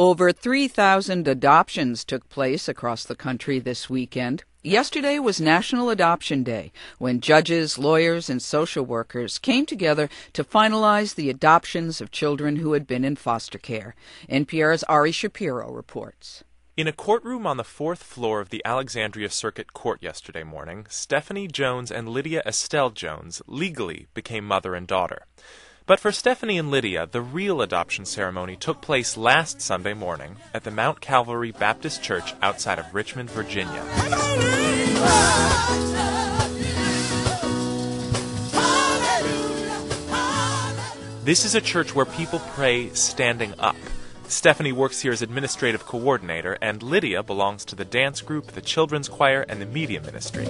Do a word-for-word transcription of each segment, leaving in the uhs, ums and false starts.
Over three thousand adoptions took place across the country this weekend. Yesterday was National Adoption Day, when judges, lawyers, and social workers came together to finalize the adoptions of children who had been in foster care. N P R's Ari Shapiro reports. In a courtroom on the fourth floor of the Alexandria Circuit Court yesterday morning, Stephanie Jones and Lydia Estelle Jones legally became mother and daughter. But for Stephanie and Lydia, the real adoption ceremony took place last Sunday morning at the Mount Calvary Baptist Church outside of Richmond, Virginia. This is a church where people pray standing up. Stephanie works here as administrative coordinator, and Lydia belongs to the dance group, the children's choir, and the media ministry.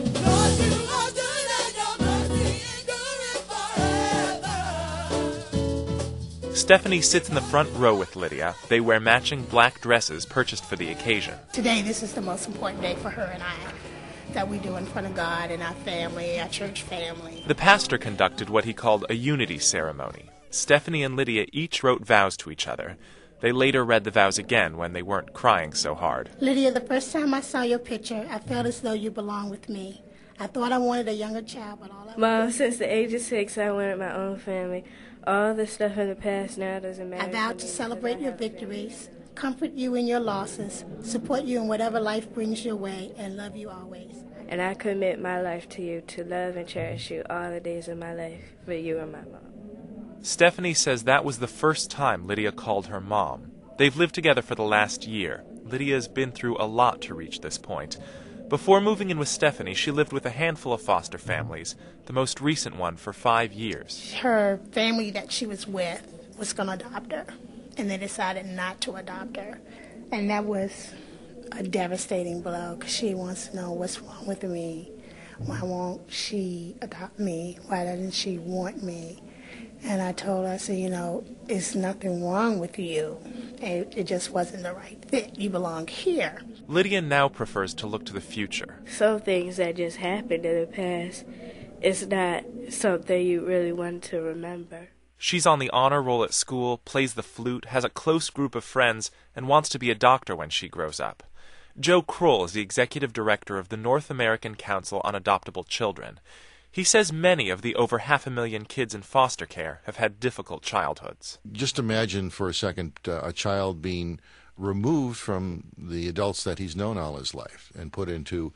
Stephanie sits in the front row with Lydia. They wear matching black dresses purchased for the occasion. Today, this is the most important day for her and I, that we do in front of God and our family, our church family. The pastor conducted what he called a unity ceremony. Stephanie and Lydia each wrote vows to each other. They later read the vows again when they weren't crying so hard. Lydia, the first time I saw your picture, I felt as though you belonged with me. I thought I wanted a younger child, but all I... Mom, since the age of six, I wanted my own family. All the stuff in the past now doesn't matter. I vowed to celebrate your victories, comfort you in your losses, support you in whatever life brings your way, and love you always. And I commit my life to you, to love and cherish you all the days of my life, for you and my mom. Stephanie says that was the first time Lydia called her mom. They've lived together for the last year. Lydia's been through a lot to reach this point. Before moving in with Stephanie, she lived with a handful of foster families, the most recent one for five years. Her family that she was with was going to adopt her, and they decided not to adopt her. And that was a devastating blow, because she wants to know what's wrong with me. Why won't she adopt me? Why doesn't she want me? And I told her, I said, you know, it's nothing wrong with you. It, it just wasn't the right fit. You belong here. Lydia now prefers to look to the future. Some things that just happened in the past, it's not something you really want to remember. She's on the honor roll at school, plays the flute, has a close group of friends, and wants to be a doctor when she grows up. Joe Kroll is the executive director of the North American Council on Adoptable Children. He says many of the over half a million kids in foster care have had difficult childhoods. Just imagine for a second uh, a child being removed from the adults that he's known all his life and put into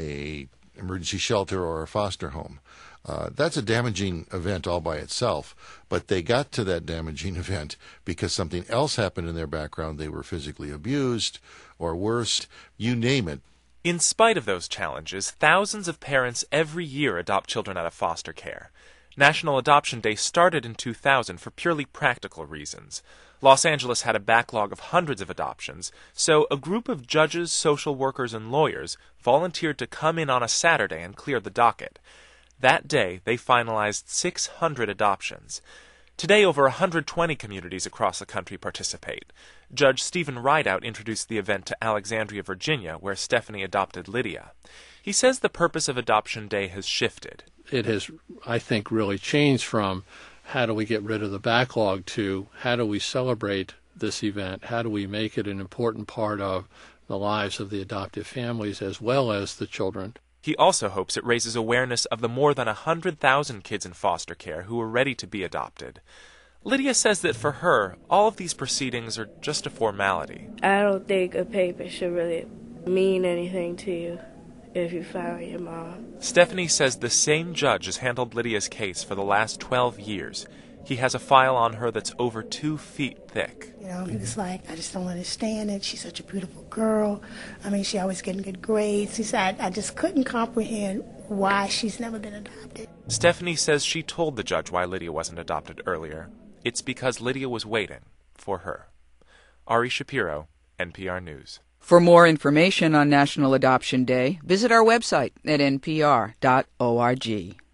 a emergency shelter or a foster home. Uh, that's a damaging event all by itself, but they got to that damaging event because something else happened in their background. They were physically abused or worse, you name it. In spite of those challenges, thousands of parents every year adopt children out of foster care. National Adoption Day started in two thousand for purely practical reasons. Los Angeles had a backlog of hundreds of adoptions, so a group of judges, social workers, and lawyers volunteered to come in on a Saturday and clear the docket. That day, they finalized six hundred adoptions. Today, over one hundred twenty communities across the country participate. Judge Stephen Rideout introduced the event to Alexandria, Virginia, where Stephanie adopted Lydia. He says the purpose of Adoption Day has shifted. It has, I think, really changed from how do we get rid of the backlog to how do we celebrate this event, how do we make it an important part of the lives of the adoptive families as well as the children. He also hopes it raises awareness of the more than one hundred thousand kids in foster care who are ready to be adopted. Lydia says that for her, all of these proceedings are just a formality. I don't think a paper should really mean anything to you if you file your mom. Stephanie says the same judge has handled Lydia's case for the last twelve years. He has a file on her that's over two feet thick. You know, he was like, I just don't understand it. She's such a beautiful girl. I mean, she always getting good grades. He said, I just couldn't comprehend why she's never been adopted. Stephanie says she told the judge why Lydia wasn't adopted earlier. It's because Lydia was waiting for her. Ari Shapiro, N P R News. For more information on National Adoption Day, visit our website at n p r dot org.